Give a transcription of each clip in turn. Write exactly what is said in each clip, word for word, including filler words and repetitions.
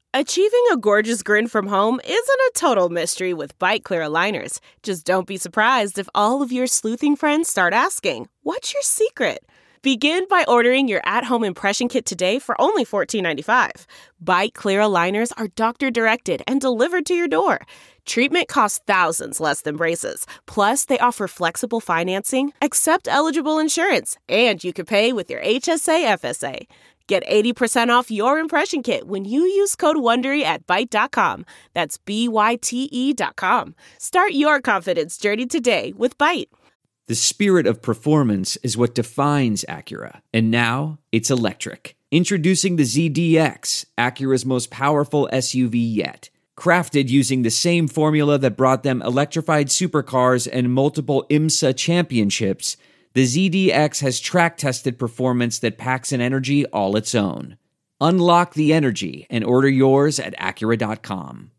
Achieving a gorgeous grin from home isn't a total mystery with Byte Clear aligners. Just don't be surprised if all of your sleuthing friends start asking, "What's your secret?" Begin by ordering your at-home impression kit today for only fourteen ninety-five. Byte Clear aligners are doctor-directed and delivered to your door. Treatment costs thousands less than braces. Plus, they offer flexible financing, accept eligible insurance, and you can pay with your H S A F S A. Get eighty percent off your impression kit when you use code WONDERY at byte dot com. That's B Y T E dot com. Start your confidence journey today with Byte. The spirit of performance is what defines Acura. And now, it's electric. Introducing the Z D X, Acura's most powerful S U V yet. Crafted using the same formula that brought them electrified supercars and multiple IMSA championships, the Z D X has track-tested performance that packs an energy all its own. Unlock the energy and order yours at Acura dot com.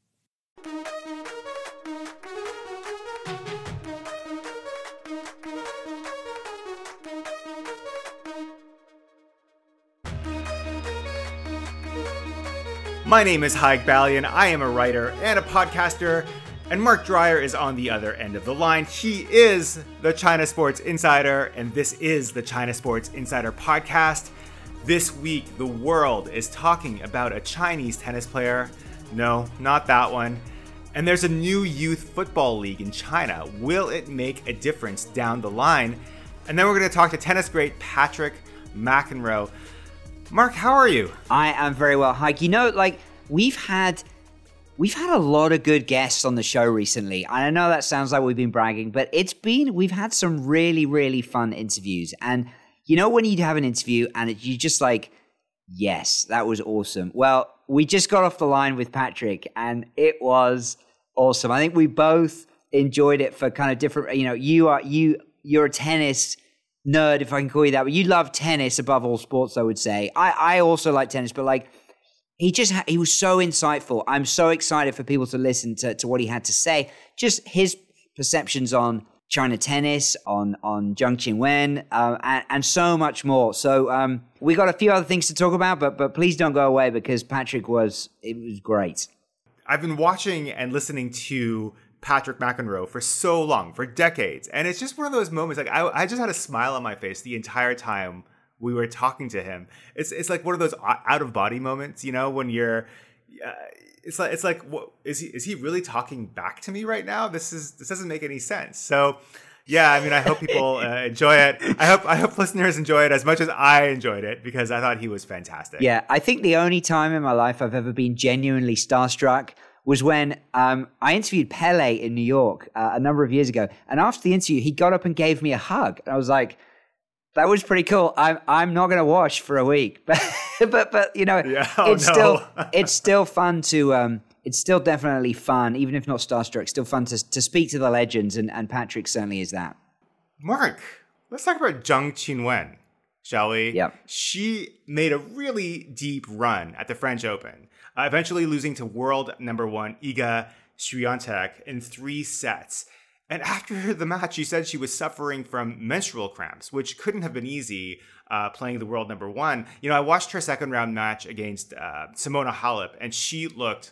My name is Haig Balian. I am a writer and a podcaster, and Mark Dreyer is on the other end of the line. He is the China Sports Insider, and this is the China Sports Insider podcast. This week, the world is talking about a Chinese tennis player. No, not that one. And there's a new youth football league in China. Will it make a difference down the line? And then we're going to talk to tennis great Patrick McEnroe. Mark, how are you? I am very well, Haig. You know, like, we've had we've had a lot of good guests on the show recently. I know that sounds like we've been bragging, but it's been, we've had some really, really fun interviews. And you know when you have an interview and it, you just like, yes, that was awesome. Well, we just got off the line with Patrick and it was awesome. I think we both enjoyed it for kind of different, you know, you are, you, you're a tennis nerd, if I can call you that, but you love tennis above all sports, I would say. I, I also like tennis, but like, he just, ha- he was so insightful. I'm so excited for people to listen to, to what he had to say. Just his perceptions on China tennis, on, on Zheng Qinwen, uh, and, and so much more. So um, we got a few other things to talk about, but but please don't go away because Patrick was, it was great. I've been watching and listening to Patrick McEnroe for so long, for decades. And it's just one of those moments, like I, I just had a smile on my face the entire time we were talking to him. It's it's like one of those out of body moments, you know, when you're, uh, it's like, it's like, what, is he, is he really talking back to me right now? This is, this doesn't make any sense. So yeah, I mean, I hope people uh, enjoy it. I hope, I hope listeners enjoy it as much as I enjoyed it because I thought he was fantastic. Yeah. I think the only time in my life I've ever been genuinely starstruck was when um, I interviewed Pele in New York uh, a number of years ago. And after the interview, he got up and gave me a hug. And I was like, that was pretty cool. I'm I'm not going to wash for a week. But, but, but you know, yeah, oh, it's no. still it's still fun to, um, it's still definitely fun, even if not starstruck, still fun to, to speak to the legends. And, and Patrick certainly is that. Mark, let's talk about Zheng Qinwen, shall we? Yeah. She made a really deep run at the French Open. Uh, eventually losing to world number one Iga Swiatek in three sets. And after the match, she said she was suffering from menstrual cramps, which couldn't have been easy uh, playing the world number one. You know, I watched her second round match against uh, Simona Halep, and she looked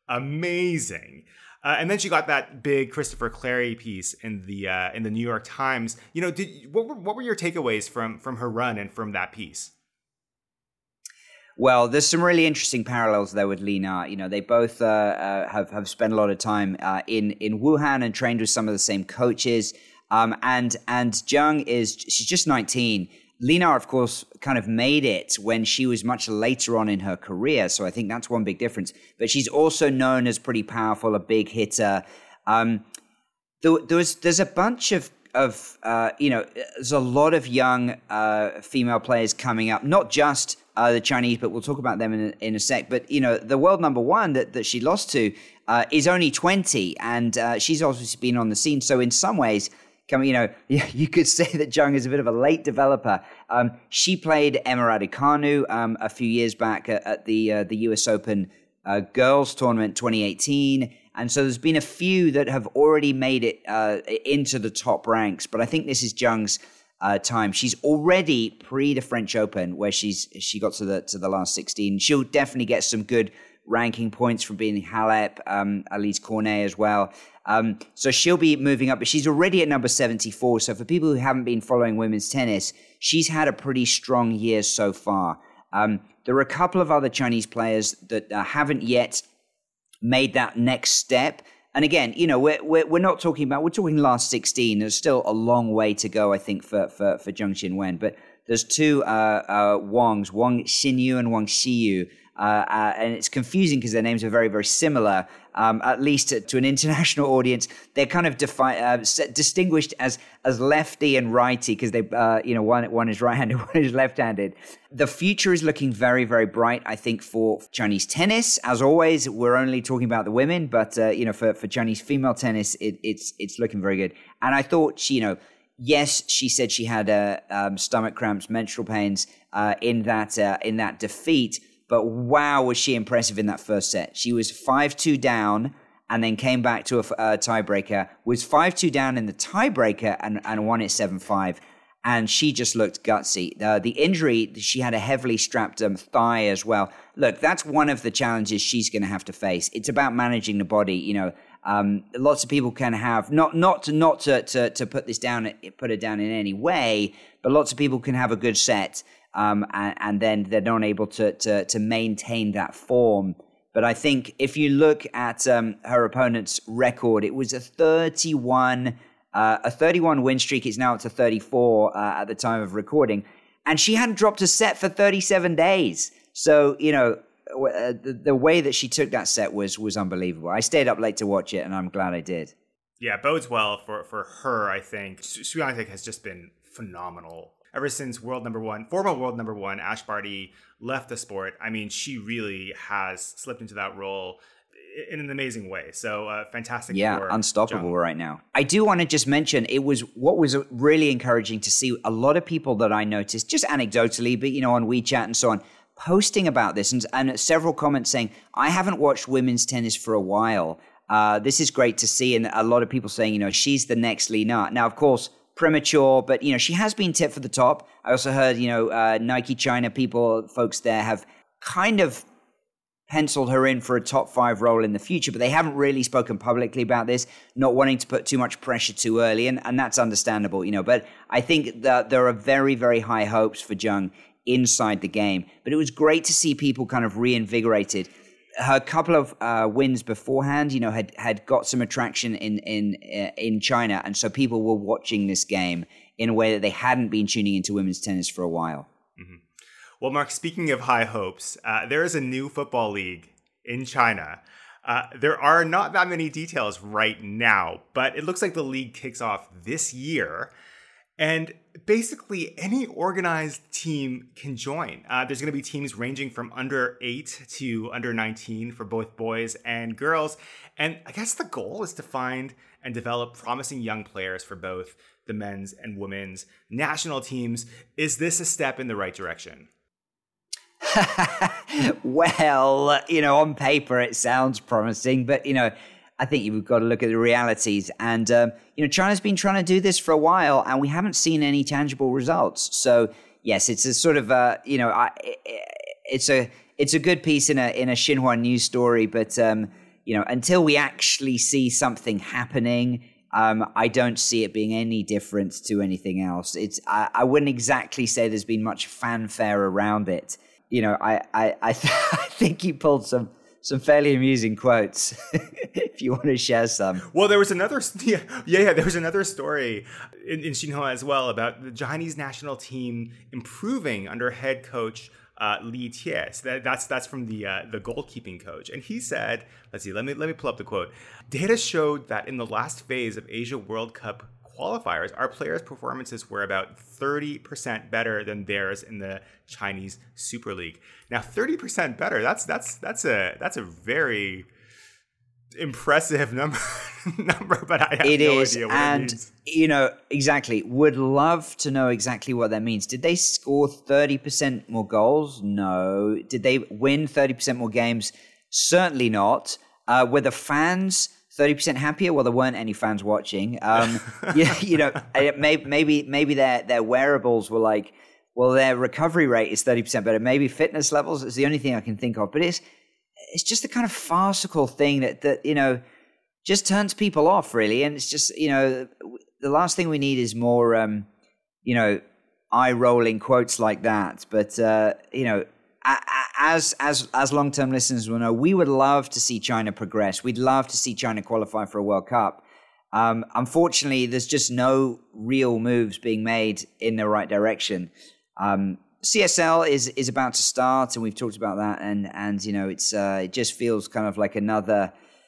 amazing. Uh, and then she got that big Christopher Clarey piece in the uh, in the New York Times. You know, did what were, what were your takeaways from from her run and from that piece? Well, there's some really interesting parallels there with Li Na. You know, they both uh, uh, have have spent a lot of time uh, in in Wuhan and trained with some of the same coaches. Um, and and Zheng is she's just nineteen. Li Na, of course, kind of made it when she was much later on in her career. So I think that's one big difference. But she's also known as pretty powerful, a big hitter. Um, there, there was there's a bunch of of uh, you know, there's a lot of young uh, female players coming up, not just uh, the Chinese, but we'll talk about them in a, in a sec. But, you know, the world number one that, that she lost to uh, is only twenty, and uh, she's obviously been on the scene. So in some ways, come, you know, you could say that Zheng is a bit of a late developer. Um, she played Emma Raducanu um, a few years back at, at the uh, the U S Open uh, Girls Tournament twenty eighteen. And so there's been a few that have already made it uh, into the top ranks. But I think this is Zheng's uh, time. She's already pre the French Open, where she's she got to the to the last sixteen. She'll definitely get some good ranking points from beating Halep, um, Elise Cornet as well. Um, so she'll be moving up, but she's already at number seventy-four. So for people who haven't been following women's tennis, she's had a pretty strong year so far. Um, there are a couple of other Chinese players that uh, haven't yet made that next step. And again, you know, we're, we're we're not talking about, we're talking last sixteen. There's still a long way to go, I think, for for, for Zheng Qinwen. But there's two uh, uh, Wangs, Wang Xinyu and Wang Xiyu. Uh, uh, and it's confusing because their names are very, very similar, um, at least to, to an international audience. They're kind of defi- uh, distinguished as as lefty and righty because they, uh, you know, one one is right-handed, one is left-handed. The future is looking very, very bright, I think, for Chinese tennis. As always, we're only talking about the women, but uh, you know, for, for Chinese female tennis, it, it's it's looking very good. And I thought, she, you know, yes, she said she had uh, um, stomach cramps, menstrual pains uh, in that uh, in that defeat. But wow, was she impressive in that first set. She was five two down and then came back to a, a tiebreaker, was five two down in the tiebreaker and, and won it seven five. And she just looked gutsy. Uh, the injury, she had a heavily strapped um, thigh as well. Look, that's one of the challenges she's going to have to face. It's about managing the body. You know, um, lots of people can have, not not to not to, to, to put this down, put it down in any way, but lots of people can have a good set. Um, and, and then they're not able to, to to maintain that form. But I think if you look at um, her opponent's record, it was a thirty-one uh, a thirty-one win streak. It's now up to thirty-four uh, at the time of recording, and she hadn't dropped a set for thirty-seven days. So you know uh, the, the way that she took that set was was unbelievable. I stayed up late to watch it, and I'm glad I did. Yeah, bodes well for for her. I think Swiatek has just been phenomenal. Ever since world number one, former world number one, Ash Barty left the sport, I mean, she really has slipped into that role in an amazing way. So uh, fantastic. Yeah, for unstoppable Zheng. right now. I do want to just mention, it was what was really encouraging to see a lot of people that I noticed, just anecdotally, but, you know, on WeChat and so on, posting about this and, and several comments saying, I haven't watched women's tennis for a while. Uh, this is great to see. And a lot of people saying, you know, she's the next Li Na. Now, of course, premature, but, you know, she has been tipped for the top. I also heard, you know, uh, Nike China people, folks there have kind of penciled her in for a top five role in the future, but they haven't really spoken publicly about this, not wanting to put too much pressure too early, and, and that's understandable, you know. But I think that there are very, very high hopes for Zheng inside the game. But it was great to see people kind of reinvigorated. Her couple of uh, wins beforehand, you know, had, had got some attraction in in uh, in China, and so people were watching this game in a way that they hadn't been tuning into women's tennis for a while. Mm-hmm. Well, Mark, speaking of high hopes, uh, there is a new football league in China. Uh, there are not that many details right now, but it looks like the league kicks off this year. And basically, any organized team can join. Uh, there's going to be teams ranging from under eight to under nineteen for both boys and girls. And I guess the goal is to find and develop promising young players for both the men's and women's national teams. Is this a step in the right direction? Well, you know, on paper it sounds promising, but, you know, I think you've got to look at the realities. And, um, you know, China's been trying to do this for a while, and we haven't seen any tangible results. So, yes, it's a sort of, uh, you know, I, it's a it's a good piece in a in a Xinhua news story. But, um, you know, until we actually see something happening, um, I don't see it being any different to anything else. It's I, I wouldn't exactly say there's been much fanfare around it. You know, I I I, th- I think you pulled some. Some fairly amusing quotes, if you want to share some. Well, there was another, yeah, yeah, there was another story in, in Xinhua as well about the Chinese national team improving under head coach uh, Li Tie. So that, that's that's from the uh, the goalkeeping coach, and he said, let's see, let me let me pull up the quote. Data showed that in the last phase of Asia World Cup qualifiers, our players' performances were about thirty percent better than theirs in the Chinese Super League. Now, thirty percent better, that's that's that's a that's a very impressive number number, but I have it no is, idea what and, it means. You know, exactly. Would love to know exactly what that means. Did they score thirty percent more goals? No. Did they win thirty percent more games? Certainly not. Uh, were the fans thirty percent happier? Well, there weren't any fans watching. Um, you, you know, maybe maybe maybe their their wearables were like, well, their recovery rate is thirty percent better. Maybe fitness levels is the only thing I can think of. But it's it's just the kind of farcical thing that, that, you know, just turns people off, really. And it's just, you know, the last thing we need is more, um, you know, eye-rolling quotes like that. But, uh, you know, as as as long-term listeners will know, we would love to see China progress. We'd love to see China qualify for a World Cup. Um, unfortunately, there's just no real moves being made in the right direction. Um, C S L is is about to start, and we've talked about that. And and you know, it's uh, it just feels kind of like another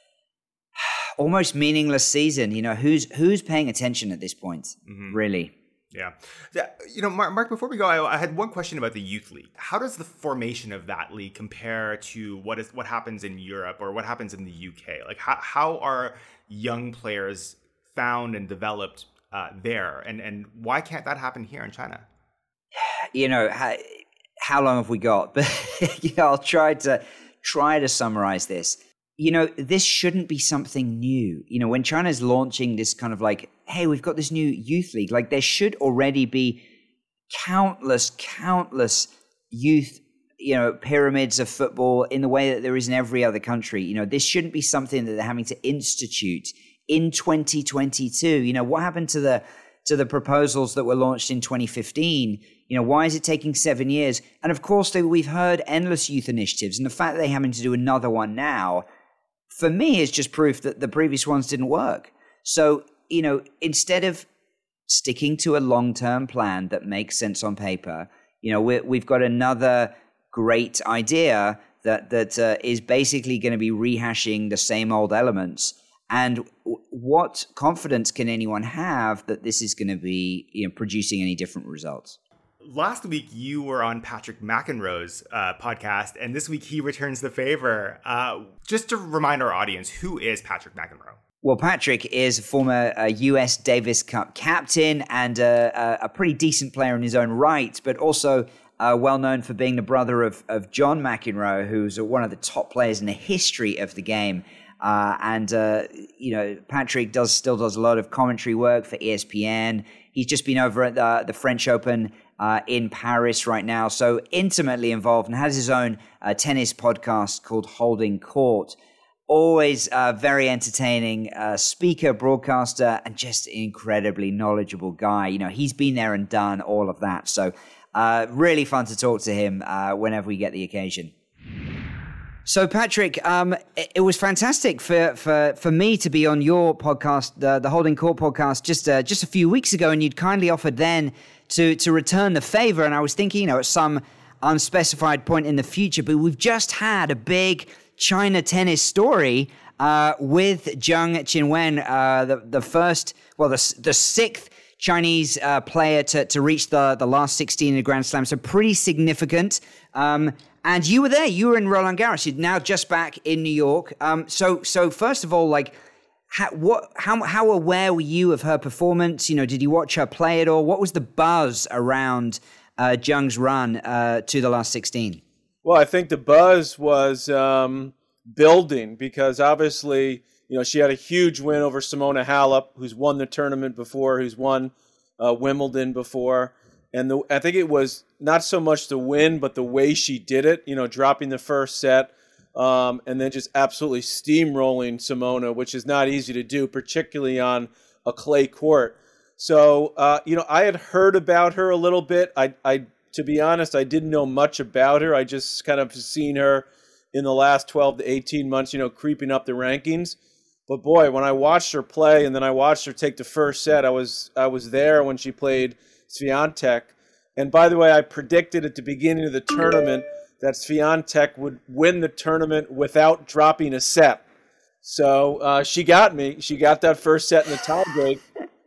almost meaningless season. You know, who's who's paying attention at this point, mm-hmm. really? Yeah. You know, Mark, Mark before we go, I, I had one question about the Youth League. How does the formation of that league compare to what is what happens in Europe or what happens in the U K? Like, how, how are young players found and developed uh, there? And, and why can't that happen here in China? You know, how, how long have we got? But you know, I'll try to try to summarize this. You know, this shouldn't be something new. You know, when China's launching this kind of like, hey, we've got this new youth league, like there should already be countless, countless youth, you know, pyramids of football in the way that there is in every other country. You know, this shouldn't be something that they're having to institute in twenty twenty-two. You know, what happened to the to the proposals that were launched in twenty fifteen? You know, why is it taking seven years? And of course, they, we've heard endless youth initiatives, and the fact that they're having to do another one now, for me, is just proof that the previous ones didn't work. So, you know, instead of sticking to a long-term plan that makes sense on paper, you know, we're, we've got another great idea that that uh, is basically going to be rehashing the same old elements. And w- what confidence can anyone have that this is going to be, you know, producing any different results? Last week, you were on Patrick McEnroe's uh, podcast, and this week he returns the favor. Uh, just to remind our audience, who is Patrick McEnroe? Well, Patrick is a former uh, U S Davis Cup captain and uh, a pretty decent player in his own right, but also uh, well known for being the brother of, of John McEnroe, who's one of the top players in the history of the game. Uh, and, uh, you know, Patrick does still does a lot of commentary work for E S P N. He's just been over at the, the French Open uh, in Paris right now, so intimately involved, and has his own uh, tennis podcast called Holding Court. Always a very entertaining uh, speaker, broadcaster, and just an incredibly knowledgeable guy. You know, he's been there and done all of that. So uh, really fun to talk to him uh, whenever we get the occasion. So, Patrick, um, it, it was fantastic for, for, for me to be on your podcast, the, the Holding Court podcast, just uh, just a few weeks ago, and you'd kindly offered then to to return the favor. And I was thinking, you know, at some unspecified point in the future, but we've just had a big China tennis story uh, with Zheng Qinwen, uh, the the first, well, the the sixth Chinese uh, player to to reach the the last sixteen in a Grand Slam. So pretty significant. Um, And you were there. You were in Roland Garros. You're now just back in New York. Um, so, so first of all, like, how, what, how, how aware were you of her performance? You know, did you watch her play at all? What was the buzz around uh, Zheng's run uh, to the last sixteen? Well, I think the buzz was um, building because obviously, you know, she had a huge win over Simona Halep, who's won the tournament before, who's won uh, Wimbledon before. And the, I think it was not so much the win, but the way she did it, you know, dropping the first set um, and then just absolutely steamrolling Simona, which is not easy to do, particularly on a clay court. So, uh, you know, I had heard about her a little bit. I, I, to be honest, I didn't know much about her. I just kind of seen her in the last twelve to eighteen months, you know, creeping up the rankings. But boy, when I watched her play and then I watched her take the first set, I was I was there when she played Swiatek. And by the way, I predicted at the beginning of the tournament that Swiatek would win the tournament without dropping a set. So uh, she got me. She got that first set in the tiebreak.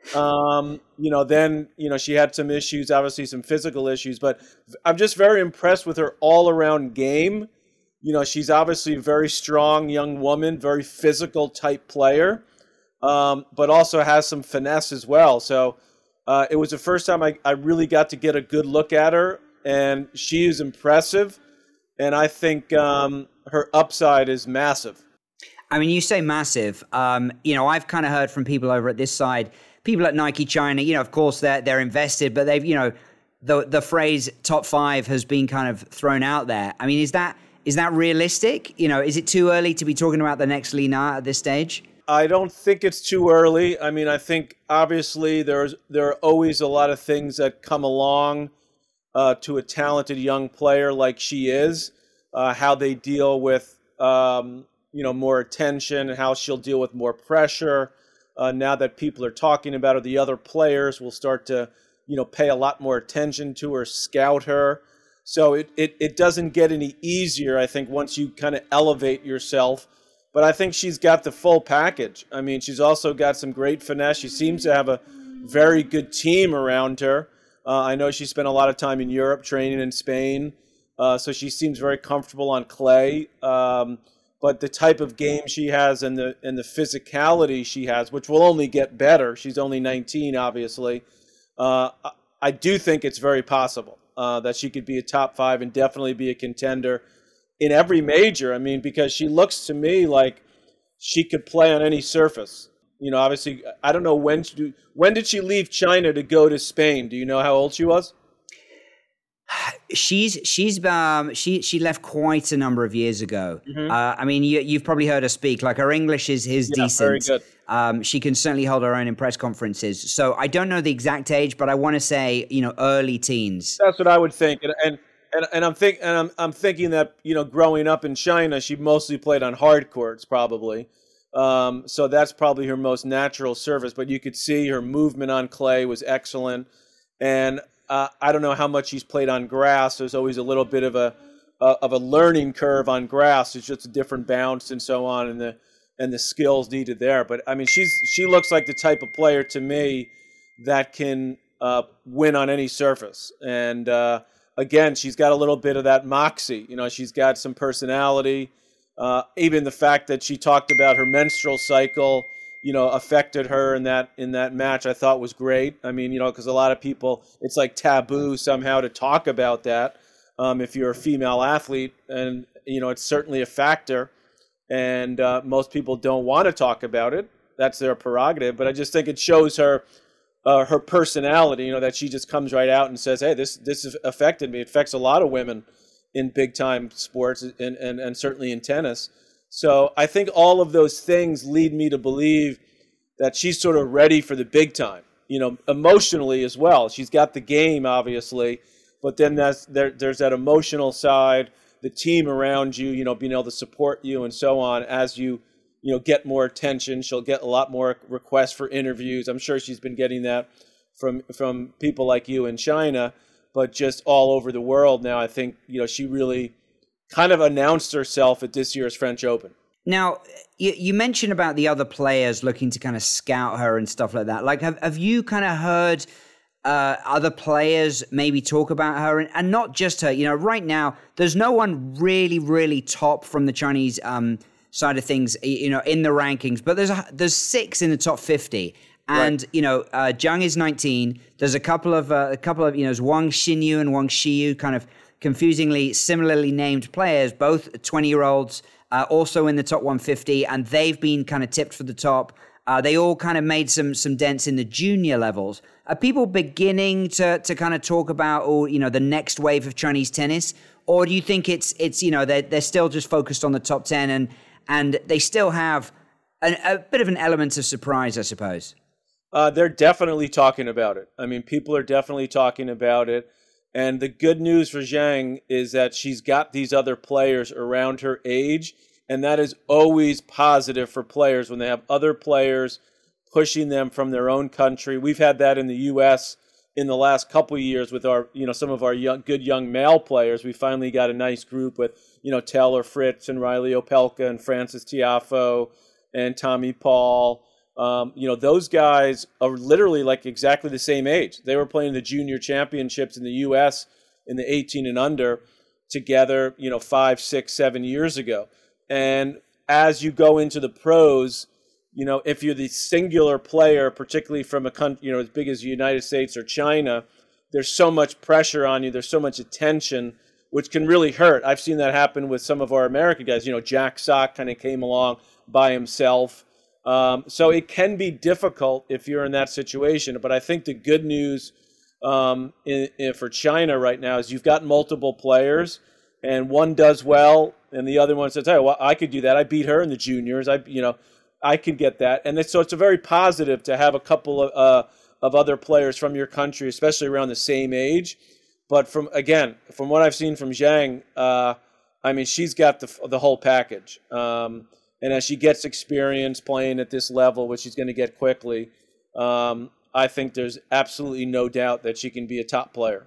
Um, you know, then, you know, she had some issues, obviously some physical issues, but I'm just very impressed with her all-around game. You know, she's obviously a very strong young woman, very physical type player, um, but also has some finesse as well. So Uh, it was the first time I, I really got to get a good look at her, and she is impressive, and I think um, her upside is massive. I mean, you say massive. Um, you know, I've kind of heard from people over at this side, people at Nike China, you know, of course, they're, they're invested, but they've, you know, the the phrase top five has been kind of thrown out there. I mean, is that Is that realistic? You know, is it too early to be talking about the next Li Na at this stage? I don't think it's too early. I mean, I think obviously there's there are always a lot of things that come along uh, to a talented young player like she is, uh, how they deal with um, you know more attention, how she'll deal with more pressure. Uh, now that people are talking about her, the other players will start to you know pay a lot more attention to her, scout her. So it it, it doesn't get any easier, I think, once you kind of elevate yourself. But I think she's got the full package. I mean, she's also got some great finesse. She seems to have a very good team around her. Uh, I know she spent a lot of time in Europe training in Spain, uh, so she seems very comfortable on clay. Um, but the type of game she has and the and the physicality she has, which will only get better. She's only nineteen, obviously. Uh, I do think it's very possible uh, that she could be a top five and definitely be a contender in every major. I mean, because she looks to me like she could play on any surface. You know, obviously, I don't know when she, when did she leave China to go to Spain? Do you know how old she was? She's she's um she she left quite a number of years ago. Mm-hmm. Uh, I mean, you, you've probably heard her speak. Like her English is is Yeah, decent. very good. Um, she can certainly hold her own in press conferences. So I don't know the exact age, but I want to say you know early teens. That's what I would think, and and and, and I'm think and I'm I'm thinking that you know growing up in China, she mostly played on hard courts, probably. Um, so that's probably her most natural surface. But you could see her movement on clay was excellent, and uh, I don't know how much she's played on grass. There's always a little bit of a uh, of a learning curve on grass. It's just a different bounce and so on, and the and the skills needed there. But I mean, she's she looks like the type of player to me that can uh, win on any surface. And uh, again, she's got a little bit of that moxie. You know, she's got some personality. Uh, even the fact that she talked about her menstrual cycle, you know, affected her in that in that match, I thought was great. I mean, you know, because a lot of people, it's like taboo somehow to talk about that um, if you're a female athlete, and you know, it's certainly a factor. And uh, most people don't want to talk about it. That's their prerogative. But I just think it shows her uh, her personality. You know, that she just comes right out and says, "Hey, this this has affected me. It affects a lot of women in big time sports and, and, and certainly in tennis." So I think all of those things lead me to believe that she's sort of ready for the big time, you know, emotionally as well. She's got the game, obviously, but then that's, there, there's that emotional side, the team around you, you know, being able to support you and so on as you, you know, get more attention. She'll get a lot more requests for interviews. I'm sure she's been getting that from from people like you in China, but just all over the world now. I think, you know, she really kind of announced herself at this year's French Open. Now, you, you mentioned about the other players looking to kind of scout her and stuff like that. Like, have, have you kind of heard uh, other players maybe talk about her? And, and not just her. You know, right now, there's no one really, really top from the Chinese um, side of things, you know, in the rankings. But there's a, there's six in the top fifty. And, right. you know, uh, Zhang is nineteen. There's a couple of, uh, a couple of, you know, Wang Xinyu and Wang Shiyu, kind of confusingly similarly named players, both twenty-year-olds, uh, also in the top one fifty, and they've been kind of tipped for the top. Uh, they all kind of made some some dents in the junior levels. Are people beginning to to kind of talk about, or you know, the next wave of Chinese tennis, or do you think it's it's you know they're they're still just focused on the top ten and and they still have an, a bit of an element of surprise, I suppose? Uh, they're definitely talking about it. I mean, people are definitely talking about it. And the good news for Zhang is that she's got these other players around her age, and that is always positive for players when they have other players pushing them from their own country. We've had that in the U S in the last couple of years with our, you know, some of our young, good young male players. We finally got a nice group with, you know, Taylor Fritz and Riley Opelka and Francis Tiafoe and Tommy Paul. Um, you know, those guys are literally like exactly the same age. They were playing the junior championships in the U S in the eighteen and under together, you know, five, six, seven years ago. And as you go into the pros, you know, if you're the singular player, particularly from a country, you know, as big as the United States or China, there's so much pressure on you. There's so much attention, which can really hurt. I've seen that happen with some of our American guys. You know, Jack Sock kind of came along by himself. Um, so it can be difficult if you're in that situation. But I think the good news um, in, in, for China right now is you've got multiple players, and one does well, and the other one says, "Hey, well, I could do that. I beat her in the juniors. I, you know, I could get that." And it's, so it's a very positive to have a couple of uh, of other players from your country, especially around the same age. But from again, from what I've seen from Zhang, uh, I mean, she's got the the whole package. Um, and as she gets experience playing at this level, which she's going to get quickly, um, I think there's absolutely no doubt that she can be a top player.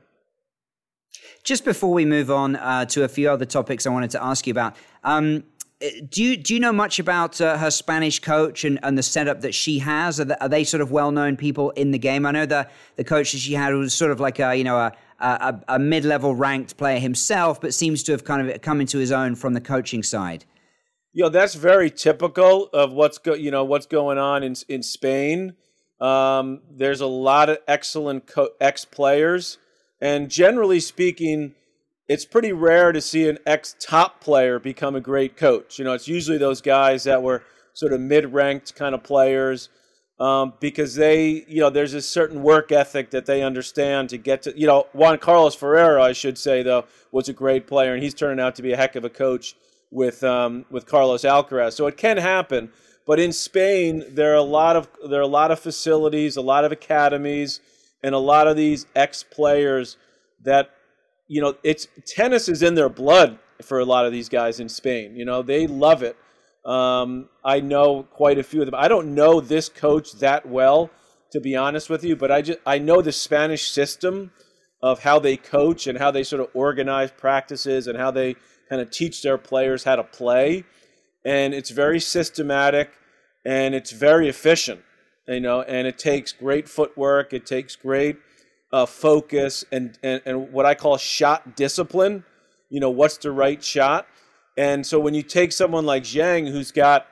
Just before we move on uh, to a few other topics I wanted to ask you about, um, do you do you know much about uh, her Spanish coach and, and the setup that she has? Are, the, are they sort of well-known people in the game? I know the the coach that she had was sort of like a you know a a, a mid-level ranked player himself, but seems to have kind of come into his own from the coaching side. You know, that's very typical of what's go you know what's going on in in Spain. Um, there's a lot of excellent co- ex-players. And generally speaking, it's pretty rare to see an ex-top player become a great coach. You know, it's usually those guys that were sort of mid-ranked kind of players um, because they, you know, there's a certain work ethic that they understand to get to, you know, Juan Carlos Ferrero, I should say, though, was a great player, and he's turning out to be a heck of a coach with um, with Carlos Alcaraz. So it can happen. But in Spain, there are a lot of there are a lot of facilities, a lot of academies, and a lot of these ex-players that, you know, it's tennis is in their blood for a lot of these guys in Spain. You know, they love it. Um, I know quite a few of them. I don't know this coach that well, to be honest with you, but I just I know the Spanish system of how they coach and how they sort of organize practices and how they kind of teach their players how to play. And it's very systematic and it's very efficient. You know, and it takes great footwork. It takes great uh, focus and, and, and what I call shot discipline. You know, what's the right shot? And so when you take someone like Zhang, who's got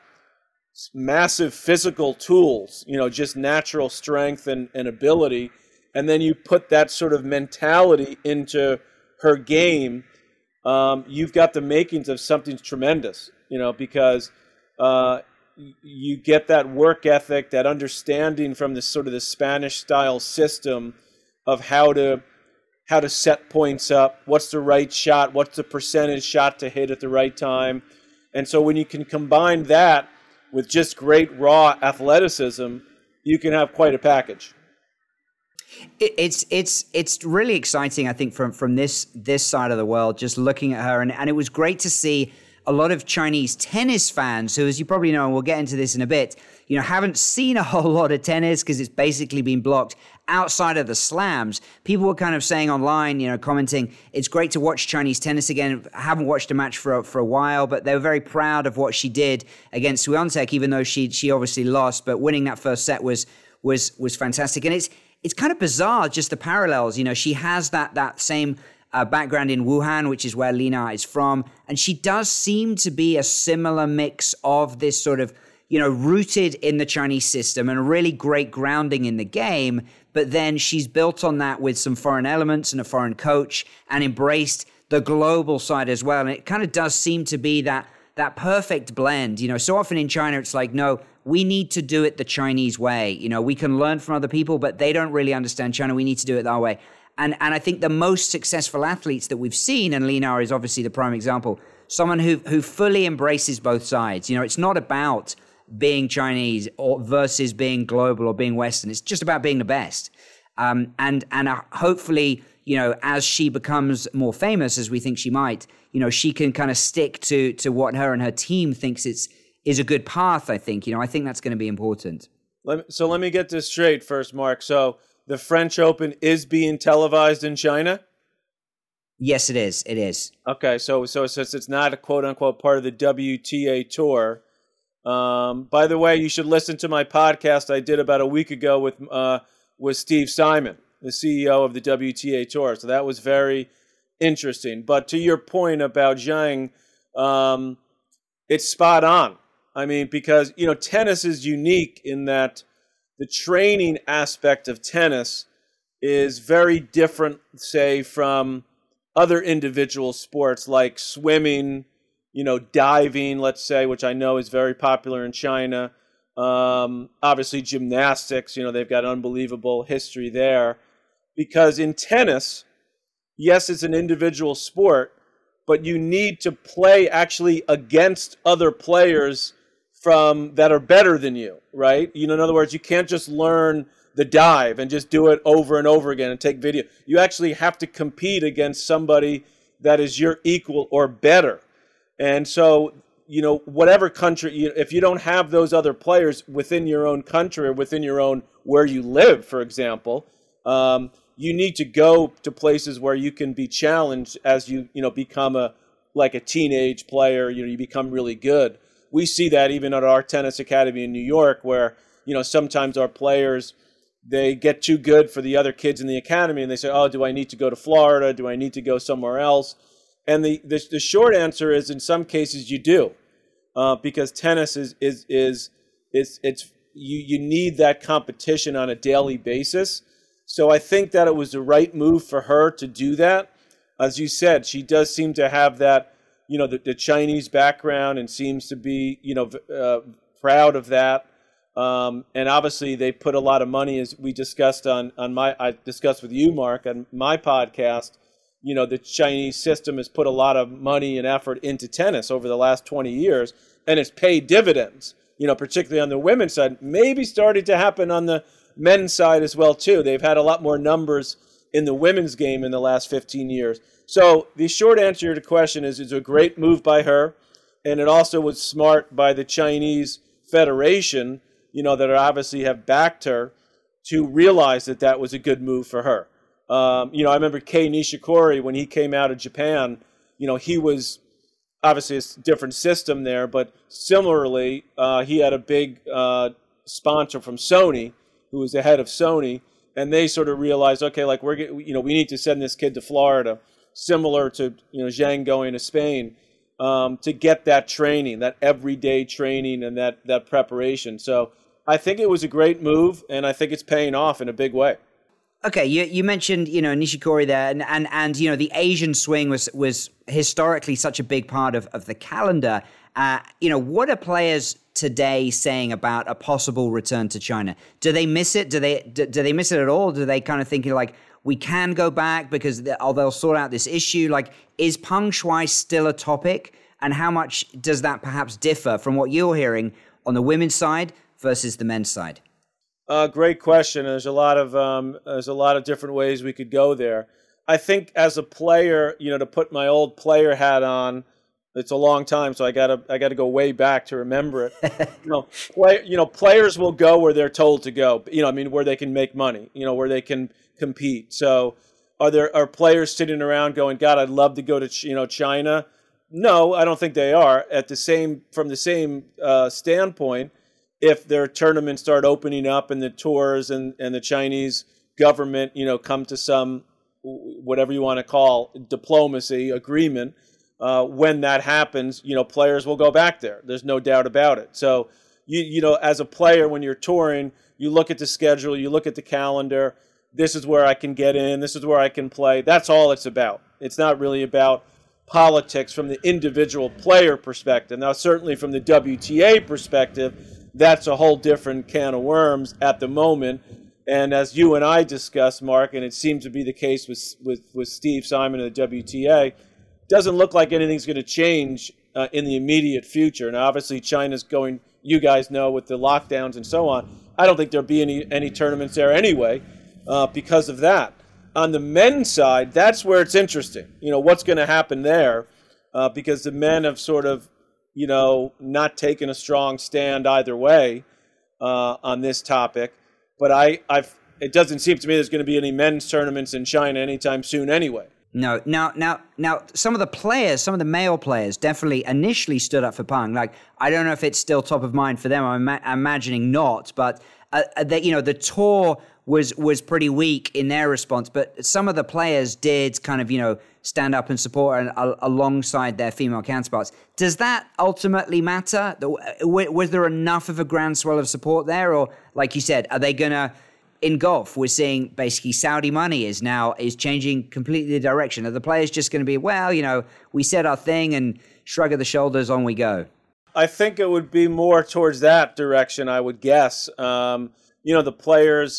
massive physical tools, you know, just natural strength and, and ability, and then you put that sort of mentality into her game, um, you've got the makings of something tremendous, you know, because uh, you get that work ethic, that understanding from this sort of the Spanish style system of how to how to set points up, what's the right shot, what's the percentage shot to hit at the right time. And so when you can combine that with just great raw athleticism, you can have quite a package. It's it's it's really exciting, I think, from from this this side of the world, just looking at her, and, and it was great to see a lot of Chinese tennis fans who, as you probably know, and we'll get into this in a bit, you know, haven't seen a whole lot of tennis because it's basically been blocked outside of the slams. People were kind of saying online, you know, commenting, it's great to watch Chinese tennis again. I haven't watched a match for a, for a while, but they were very proud of what she did against Swiatek, even though she she obviously lost, but winning that first set was was was fantastic. And it's it's kind of bizarre, just the parallels. You know, she has that that same Uh, background in Wuhan, which is where Li Na is from. And she does seem to be a similar mix of this sort of, you know, rooted in the Chinese system and a really great grounding in the game. But then she's built on that with some foreign elements and a foreign coach and embraced the global side as well. And it kind of does seem to be that that perfect blend. You know, so often in China, it's like, no, we need to do it the Chinese way. You know, we can learn from other people, but they don't really understand China. We need to do it that way. And and I think the most successful athletes that we've seen, and Li Na is obviously the prime example, someone who who fully embraces both sides. You know, it's not about being Chinese or versus being global or being Western. It's just about being the best. Um, and and uh, hopefully, you know, as she becomes more famous, as we think she might, you know, she can kind of stick to to what her and her team thinks it's is a good path. I think, you know, I think that's going to be important. Let me, so let me get this straight first, Mark. So the French Open is being televised in China? Yes, it is. It is. Okay, so so since it's not a quote-unquote part of the W T A Tour, um, by the way, you should listen to my podcast I did about a week ago with uh, with Steve Simon, the C E O of the W T A Tour. So that was very interesting. But to your point about Zhang, um, it's spot on. I mean, because, you know, tennis is unique in that the training aspect of tennis is very different, say, from other individual sports like swimming, you know, diving, let's say, which I know is very popular in China. Um, obviously, gymnastics, you know, they've got unbelievable history there. Because in tennis, yes, it's an individual sport, but you need to play actually against other players from that are better than you, right? You know, in other words, you can't just learn the dive and just do it over and over again and take video. You actually have to compete against somebody that is your equal or better. And so, you know, whatever country, if you don't have those other players within your own country or within your own, where you live, for example, um, you need to go to places where you can be challenged as you, you know, become a, like a teenage player, you know, you become really good. We see that even at our tennis academy in New York, where, you know, sometimes our players, they get too good for the other kids in the academy and they say, oh, do I need to go to Florida? Do I need to go somewhere else? And the, the, the short answer is, in some cases, you do, uh, because tennis is, is, is, is it's, you, you need that competition on a daily basis. So I think that it was the right move for her to do that. As you said, she does seem to have that, you know, the, the Chinese background and seems to be, you know, uh, proud of that. Um, and obviously they put a lot of money, as we discussed on, on my, I discussed with you, Mark, on my podcast. You know, the Chinese system has put a lot of money and effort into tennis over the last twenty years, and it's paid dividends, you know, particularly on the women's side, maybe started to happen on the men's side as well, too. They've had a lot more numbers in the women's game in the last fifteen years. So the short answer to the question is, it's a great move by her, and it also was smart by the Chinese Federation, you know, that obviously have backed her, to realize that that was a good move for her. Um, you know, I remember Kei Nishikori, when he came out of Japan, you know, he was obviously a different system there, but similarly, uh, he had a big uh, sponsor from Sony, who was the head of Sony, and they sort of realized, okay, like we're, you know, we need to send this kid to Florida, similar to, you know, Zhang going to Spain, um, to get that training, that everyday training and that, that preparation. So I think it was a great move, and I think it's paying off in a big way. Okay, you you mentioned, you know, Nishikori there, and, and, and you know, the Asian swing was was historically such a big part of, of the calendar. Uh, you know, what are players today saying about a possible return to China? Do they miss it? Do they do, do they miss it at all? Do they kind of think like, we can go back because they, oh, they'll sort out this issue? Like, is Peng Shuai still a topic? And how much does that perhaps differ from what you're hearing on the women's side versus the men's side? Uh, great question. There's a lot of um, there's a lot of different ways we could go there. I think as a player, you know, to put my old player hat on, it's a long time, so I gotta I gotta go way back to remember it. you know, play, you know, players will go where they're told to go. You know, I mean, where they can make money. You know, where they can compete. So, are there are players sitting around going, God, I'd love to go to you know China? No, I don't think they are. At the same from the same uh, standpoint. If their tournaments start opening up and the tours and, and the Chinese government, you know, come to some, whatever you want to call, diplomacy agreement, uh, when that happens, you know, players will go back there. There's no doubt about it. So, you you know, as a player, when you're touring, you look at the schedule, you look at the calendar. This is where I can get in. This is where I can play. That's all it's about. It's not really about politics from the individual player perspective. Now, certainly from the W T A perspective, that's a whole different can of worms at the moment. And as you and I discussed, Mark, and it seems to be the case with with, with Steve Simon and the W T A, doesn't look like anything's going to change uh, in the immediate future. And obviously China's going, you guys know, with the lockdowns and so on. I don't think there'll be any, any tournaments there anyway uh, because of that. On the men's side, that's where it's interesting. You know, what's going to happen there uh, because the men have sort of, you know, not taking a strong stand either way uh, on this topic. But I, I've, it doesn't seem to me there's going to be any men's tournaments in China anytime soon anyway. No, now, now, now, some of the players, some of the male players definitely initially stood up for Peng. Like, I don't know if it's still top of mind for them. I'm, ima- I'm imagining not, but uh, that, you know, the tour was was pretty weak in their response. But some of the players did kind of, you know, stand up and support and, uh, alongside their female counterparts. Does that ultimately matter? Was there enough of a groundswell of support there, or like you said, are they gonna? In golf, we're seeing basically Saudi money is now is changing completely the direction. Are the players just going to be, well, you know, we said our thing and shrug of the shoulders, on we go? I think it would be more towards that direction, I would guess. Um, you know, the players,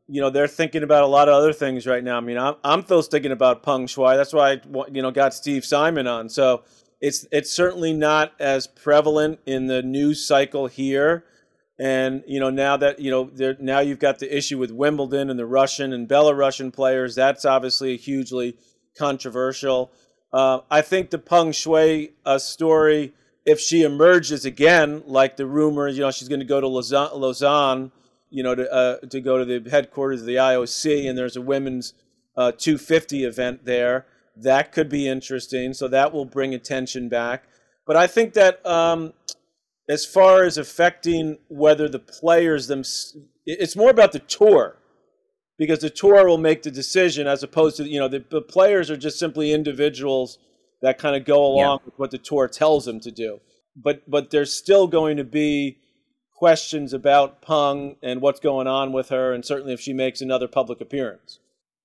you know, they're thinking about a lot of other things right now. I mean, I'm, I'm still thinking about Peng Shuai. That's why I, you know, got Steve Simon on. So it's it's certainly not as prevalent in the news cycle here. And, you know, now that, you know, there, now you've got the issue with Wimbledon and the Russian and Belarusian players. That's obviously hugely controversial. Uh, I think the Peng Shuai uh, story, if she emerges again, like the rumor, you know, she's going to go to Lausanne, Lausanne you know, to uh, to go to the headquarters of the I O C, and there's a women's uh, two fifty event there. That could be interesting. So that will bring attention back. But I think that um, as far as affecting whether the players, them, it's more about the tour, because the tour will make the decision as opposed to, you know, the, the players are just simply individuals that kind of go along yeah. with what the tour tells them to do. But but there's still going to be questions about Peng and what's going on with her, and certainly if she makes another public appearance.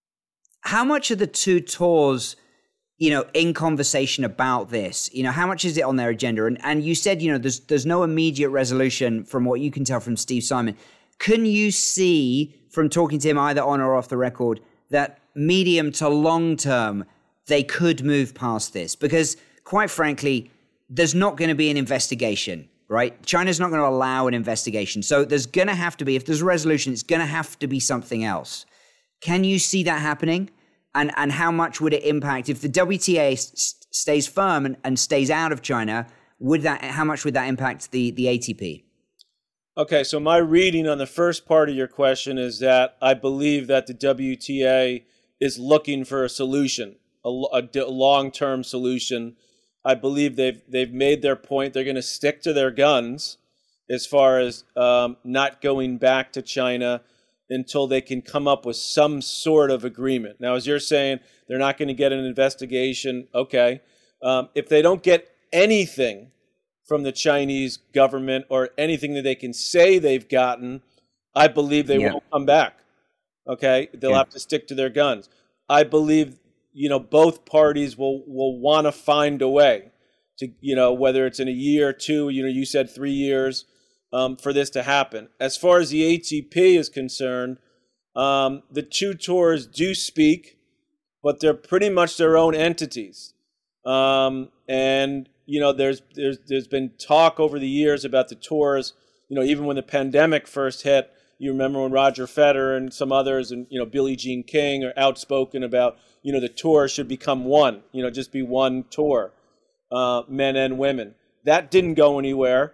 How much are the two tours, you know, in conversation about this? You know, how much is it on their agenda? And and you said, you know, there's there's no immediate resolution from what you can tell from Steve Simon. Can you see from talking to him either on or off the record that medium to long term they could move past this? Because quite frankly, there's not going to be an investigation, right? China's not going to allow an investigation. So there's going to have to be, if there's a resolution, it's going to have to be something else. Can you see that happening? And and how much would it impact if the W T A s- stays firm and, and stays out of China? Would that, how much would that impact the, the A T P? Okay, so my reading on the first part of your question is that I believe that the W T A is looking for a solution, a, a, a long-term solution. I believe they've they've made their point. They're going to stick to their guns as far as um, not going back to China until they can come up with some sort of agreement. Now, as you're saying, they're not going to get an investigation. Okay. Um, if they don't get anything from the Chinese government or anything that they can say they've gotten, I believe they yeah. won't come back. Okay. They'll yeah. have to stick to their guns. I believe, you know, both parties will, will want to find a way to, you know, whether it's in a year or two, you know, you said three years, Um, for this to happen. As far as the A T P is concerned, um, the two tours do speak, but they're pretty much their own entities. Um, and you know, there's there's there's been talk over the years about the tours. You know, even when the pandemic first hit, you remember when Roger Federer and some others, and you know, Billie Jean King are outspoken about, you know, the tour should become one. You know, just be one tour, uh, men and women. That didn't go anywhere.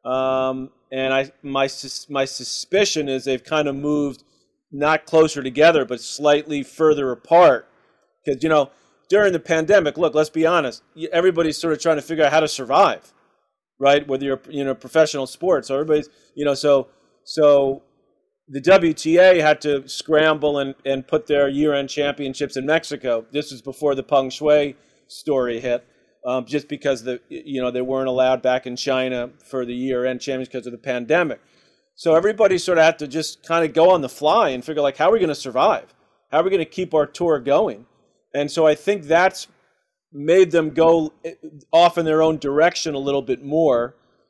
Um, And I, my my suspicion is they've kind of moved not closer together, but slightly further apart. Because, you know, during the pandemic, look, let's be honest, everybody's sort of trying to figure out how to survive, right? Whether you're, you know, professional sports, so everybody's, you know, so so the W T A had to scramble and, and put their year-end championships in Mexico. This was before the Peng Shuai story hit. Um, just because the you know they weren't allowed back in China for the year-end champions because of the pandemic. So everybody sort of had to just kind of go on the fly and figure, like, how are we going to survive? How are we going to keep our tour going? And so I think that's made them go off in their own direction a little bit more.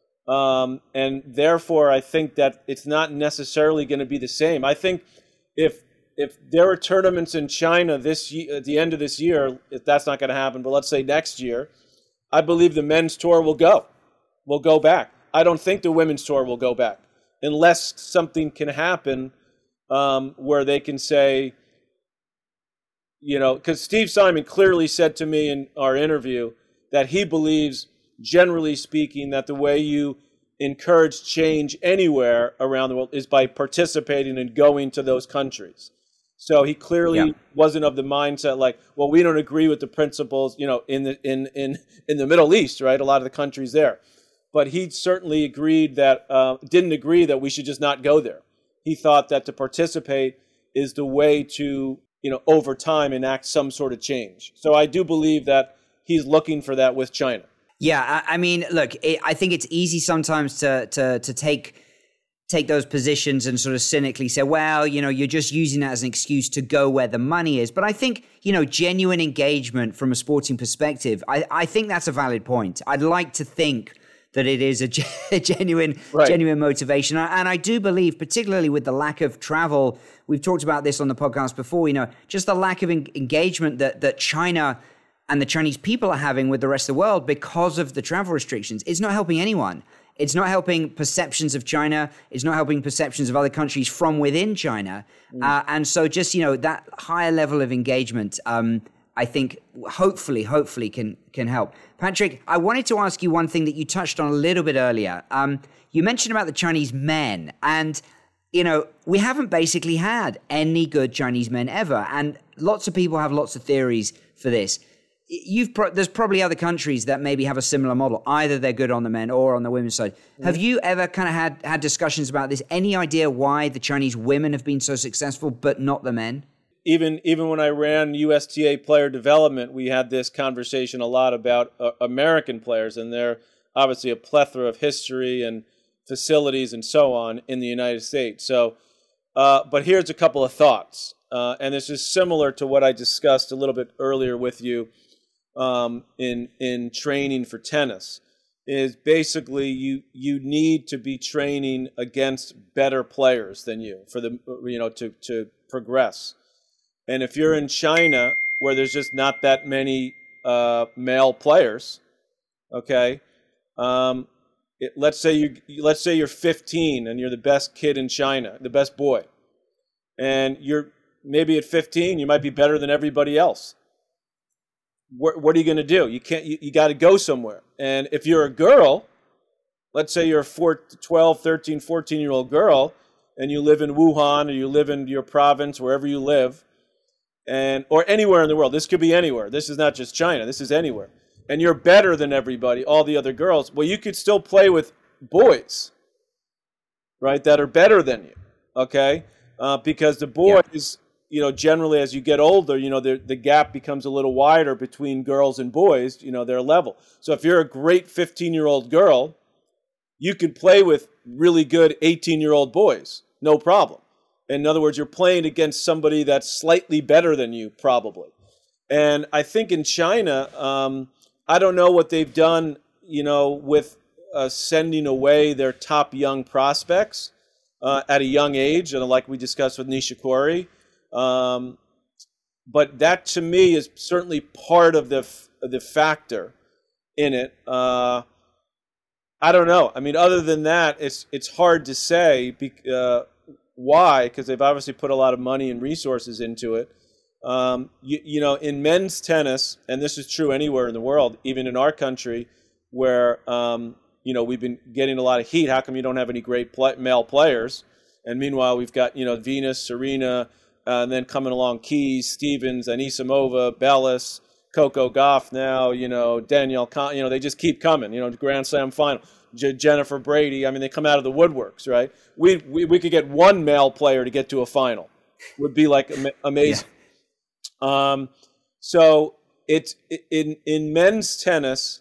Um, and therefore, I think that it's not necessarily going to be the same. I think if if there are tournaments in China this year, at the end of this year, if that's not going to happen, but let's say next year, I believe the men's tour will go, will go back. I don't think the women's tour will go back unless something can happen um, where they can say, you know, because Steve Simon clearly said to me in our interview that he believes, generally speaking, that the way you encourage change anywhere around the world is by participating and going to those countries. So he clearly yeah. wasn't of the mindset like, well, we don't agree with the principles, you know, in the in in in the Middle East, right? A lot of the countries there, but he certainly agreed that uh, didn't agree that we should just not go there. He thought that to participate is the way to, you know, over time enact some sort of change. So I do believe that he's looking for that with China. Yeah, I, I mean, look, it, I think it's easy sometimes to to to take. take those positions and sort of cynically say, well, you know, you're just using that as an excuse to go where the money is. But I think, you know, genuine engagement from a sporting perspective, I, I think that's a valid point. I'd like to think that it is a, a genuine, right. genuine motivation. And I do believe, particularly with the lack of travel, we've talked about this on the podcast before, you know, just the lack of en- engagement that, that China and the Chinese people are having with the rest of the world because of the travel restrictions. It's not helping anyone. It's not helping perceptions of China. It's not helping perceptions of other countries from within China. Mm. Uh, and so just, you know, that higher level of engagement, um, I think hopefully, hopefully can can help. Patrick, I wanted to ask you one thing that you touched on a little bit earlier. Um, you mentioned about the Chinese men, and you know we haven't basically had any good Chinese men ever, and lots of people have lots of theories for this. You've pro- there's probably other countries that maybe have a similar model. Either they're good on the men or on the women's side. Mm. Have you ever kind of had had discussions about this? Any idea why the Chinese women have been so successful, but not the men? Even even when I ran U S T A player development, we had this conversation a lot about uh, American players, and they're obviously a plethora of history and facilities and so on in the United States. So, uh, but here's a couple of thoughts, uh, and this is similar to what I discussed a little bit earlier with you um, in in training for tennis. Is basically you you need to be training against better players than you for the you know to to progress. And if you're in China, where there's just not that many uh, male players, okay, um, it, let's say you let's say you're fifteen and you're the best kid in China, the best boy, and you're maybe at fifteen you might be better than everybody else. What, what are you going to do? You can't. You, you got to go somewhere. And if you're a girl, let's say you're a four, twelve, thirteen, fourteen-year-old girl, and you live in Wuhan or you live in your province, wherever you live, and or anywhere in the world. This could be anywhere. This is not just China. This is anywhere. And you're better than everybody, all the other girls. Well, you could still play with boys, right, that are better than you, okay? Uh, because the boys, yeah. you know, generally as you get older, you know, the, the gap becomes a little wider between girls and boys, you know, their level. So if you're a great fifteen-year-old girl, you could play with really good eighteen-year-old boys, no problem. In other words, you're playing against somebody that's slightly better than you, probably. And I think in China, um, I don't know what they've done, you know, with uh, sending away their top young prospects uh, at a young age, and like we discussed with Nishikori. Um, but that, to me, is certainly part of the f- the factor in it. Uh, I don't know. I mean, other than that, it's it's hard to say. Be- uh, Why? Because they've obviously put a lot of money and resources into it. Um, you, you know, in men's tennis, and this is true anywhere in the world, even in our country, where um, you know we've been getting a lot of heat. How come you don't have any great play- male players? And meanwhile, we've got you know Venus, Serena, uh, and then coming along Keys, Stevens, Anisimova, Bellis, Coco Gauff. Now you know Danielle. Con- you know they just keep coming. You know Grand Slam final. Jennifer Brady. I mean, they come out of the woodworks, right? We, we we could get one male player to get to a final, would be like am- amazing. Yeah. Um, so it's in in men's tennis,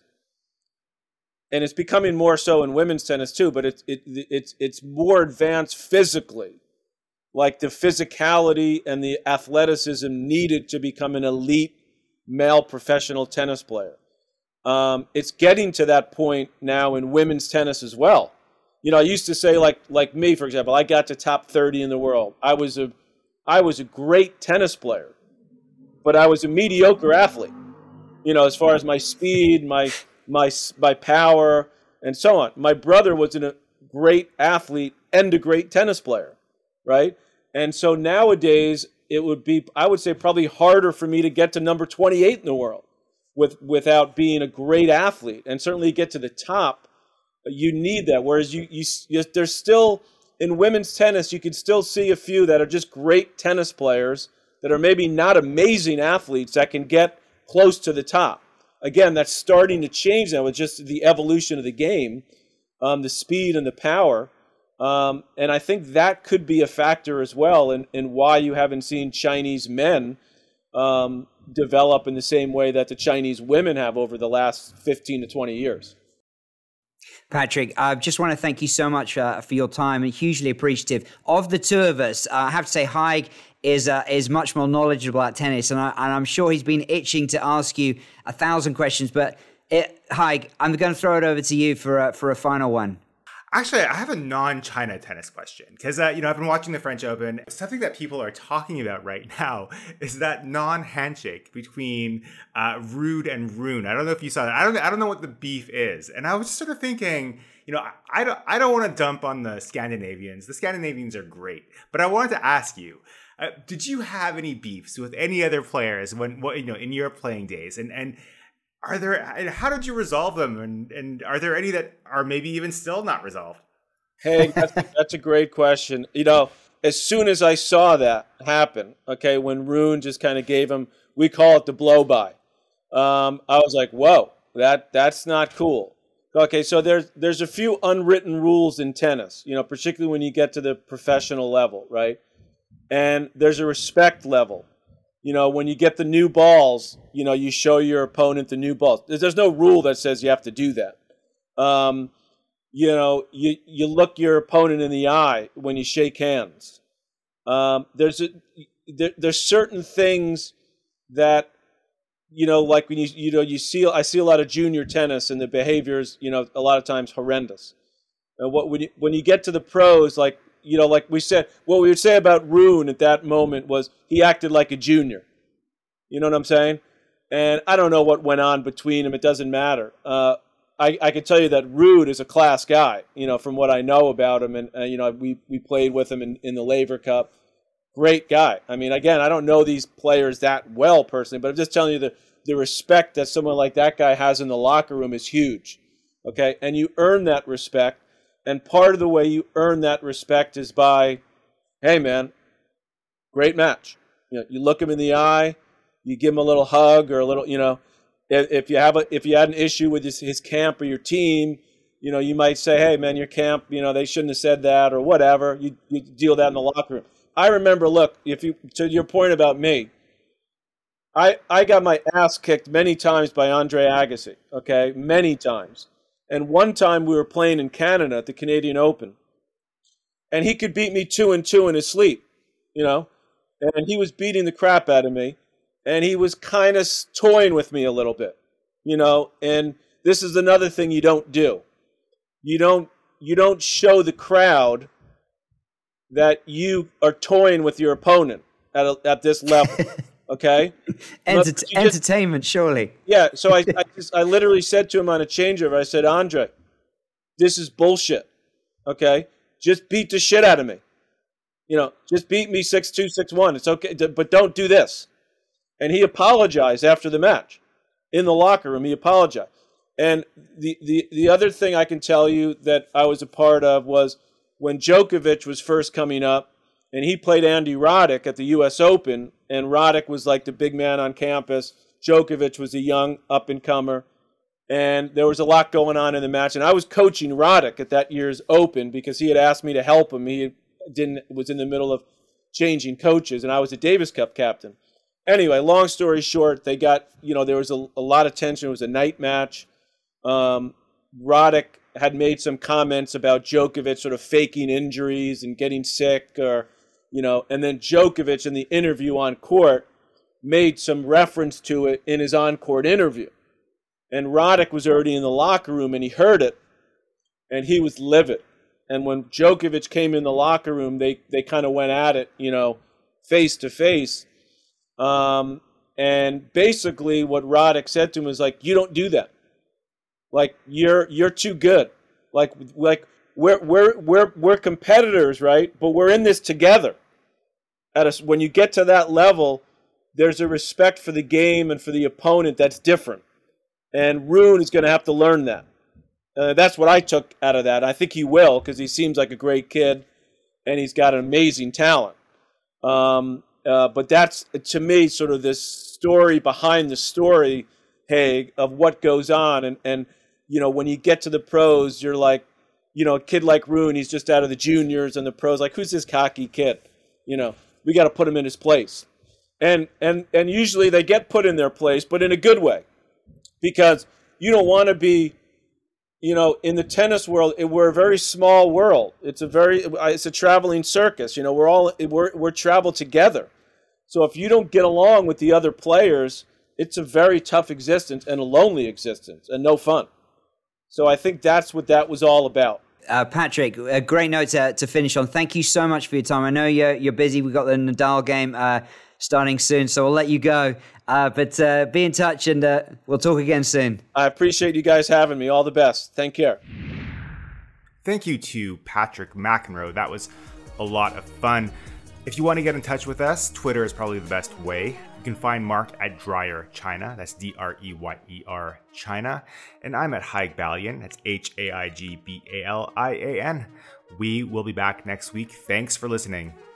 and it's becoming more so in women's tennis too. But it's it it's it's more advanced physically, like the physicality and the athleticism needed to become an elite male professional tennis player. Um, it's getting to that point now in women's tennis as well. You know, I used to say, like like me, for example, I got to top thirty in the world. I was a, I was a great tennis player, but I was a mediocre athlete. You know, as far as my speed, my my my power, and so on. My brother was a great athlete and a great tennis player, right? And so nowadays, it would be, I would say, probably harder for me to get to number twenty-eight in the world. With without being a great athlete, and certainly get to the top, you need that. Whereas you, you, you there's still in women's tennis, you can still see a few that are just great tennis players that are maybe not amazing athletes that can get close to the top. Again, that's starting to change now with just the evolution of the game, um, the speed and the power, um, and I think that could be a factor as well in, in why you haven't seen Chinese men Um, develop in the same way that the Chinese women have over the last fifteen to twenty years. Patrick, I just want to thank you so much uh, for your time, and hugely appreciative. Of the two of us, uh, I have to say Haig is uh, is much more knowledgeable at tennis, and, I, and I'm sure he's been itching to ask you a thousand questions. But It, Haig, I'm going to throw it over to you for a, for a final one. Actually, I have a non-China tennis question because, uh, you know, I've been watching the French Open. Something that people are talking about right now is that non-handshake between uh, Ruud and Rune. I don't know if you saw that. I don't. I don't know what the beef is, and I was just sort of thinking, you know, I, I don't. I don't want to dump on the Scandinavians. The Scandinavians are great, but I wanted to ask you: uh, did you have any beefs with any other players when, what you know, in your playing days, and and Are there? How did you resolve them, and, and are there any that are maybe even still not resolved? Hey, that's, that's a great question. You know, as soon as I saw that happen, okay, when Rune just kind of gave him, we call it the blow by. Um, I was like, whoa, that that's not cool. Okay, so there's there's a few unwritten rules in tennis, you know, particularly when you get to the professional level, right? And there's a respect level. You know, when you get the new balls, you know, you show your opponent the new balls. There's, there's no rule that says you have to do that. Um, you know, you, you look your opponent in the eye when you shake hands. Um, there's a, there, there's certain things that, you know, like when you you know you see I see a lot of junior tennis and the behaviors, you know, a lot of times horrendous. And what when you when you get to the pros, like. You know, like we said, what we would say about Rune at that moment was he acted like a junior. You know what I'm saying? And I don't know what went on between them. It doesn't matter. Uh, I, I can tell you that Ruud is a class guy, you know, from what I know about him. And, uh, you know, we, we played with him in, in the Laver Cup. Great guy. I mean, again, I don't know these players that well personally, but I'm just telling you that the respect that someone like that guy has in the locker room is huge. Okay? And you earn that respect. And part of the way you earn that respect is by, hey, man, great match. You know, you look him in the eye, you give him a little hug or a little, you know, if, if you have a, if you had an issue with his, his camp or your team, you know, you might say, hey, man, your camp, you know, they shouldn't have said that or whatever. You, you deal that in the locker room. I remember, look, if you to your point about me, I I got my ass kicked many times by Andre Agassi, okay, many times. And one time we were playing in Canada at the Canadian Open, and he could beat me two and two in his sleep, you know, and he was beating the crap out of me, and he was kind of toying with me a little bit, you know. And this is another thing you don't do. You don't you don't show the crowd that you are toying with your opponent at a, at this level. Okay, Enter- just, entertainment, surely. Yeah, so I I, just, I literally said to him on a changeover, I said, Andre, this is bullshit. Okay, just beat the shit out of me. You know, just beat me six two, six one. It's okay, but don't do this. And he apologized after the match in the locker room. He apologized. And the the the other thing I can tell you that I was a part of was when Djokovic was first coming up, and he played Andy Roddick at the U S Open. And Roddick was like the big man on campus. Djokovic was a young up-and-comer. And there was a lot going on in the match. And I was coaching Roddick at that year's Open because he had asked me to help him. He didn't was in the middle of changing coaches, and I was a Davis Cup captain. Anyway, long story short, they got, you know, there was a, a lot of tension. It was a night match. Um, Roddick had made some comments about Djokovic sort of faking injuries and getting sick or... You know, and then Djokovic in the interview on court made some reference to it in his on-court interview. And Roddick was already in the locker room and he heard it and he was livid. And when Djokovic came in the locker room, they, they kind of went at it, you know, face to face. Um, and basically what Roddick said to him was like, you don't do that. Like, you're you're too good. Like like we're we're we're we're competitors, right? But we're in this together. At a, when you get to that level, there's a respect for the game and for the opponent that's different. And Rune is going to have to learn that. Uh, that's what I took out of that. I think he will because he seems like a great kid and he's got an amazing talent. Um, uh, but that's, to me, sort of this story behind the story, Haig, of what goes on. And, and, you know, when you get to the pros, you're like, you know, a kid like Rune, he's just out of the juniors and the pros, like, who's this cocky kid? You know, we got to put him in his place. And and and usually they get put in their place, but in a good way. Because you don't want to be, you know, in the tennis world, it, we're a very small world. It's a very, it's a traveling circus. You know, we're all, we're, we're travel together. So if you don't get along with the other players, it's a very tough existence and a lonely existence and no fun. So I think that's what that was all about. Uh, Patrick, a great note to, to finish on. Thank you so much for your time. I know you're you're busy. We've got the Nadal game uh, starting soon, so I'll let you go. Uh, but uh, be in touch, and uh, we'll talk again soon. I appreciate you guys having me. All the best. Take care. Thank you to Patrick McEnroe. That was a lot of fun. If you want to get in touch with us, Twitter is probably the best way. You can find Mark at Dreyer China. That's D R E Y E R China. And I'm at Haigbalian. That's H A I G B A L I A N. We will be back next week. Thanks for listening.